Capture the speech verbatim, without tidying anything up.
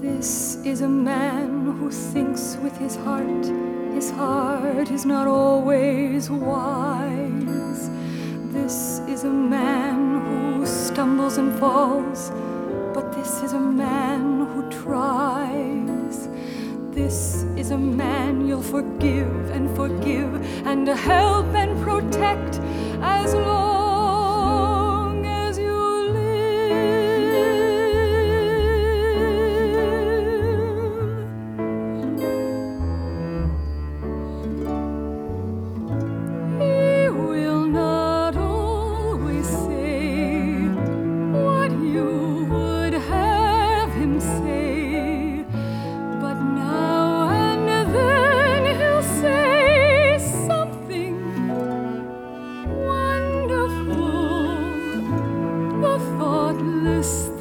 This is a man who thinks with his heart. His heart is not always wise. This is a man who stumbles and falls, but this is a man who tries. This is a man you'll forgive and forgive and help and protect as long as you thoughtless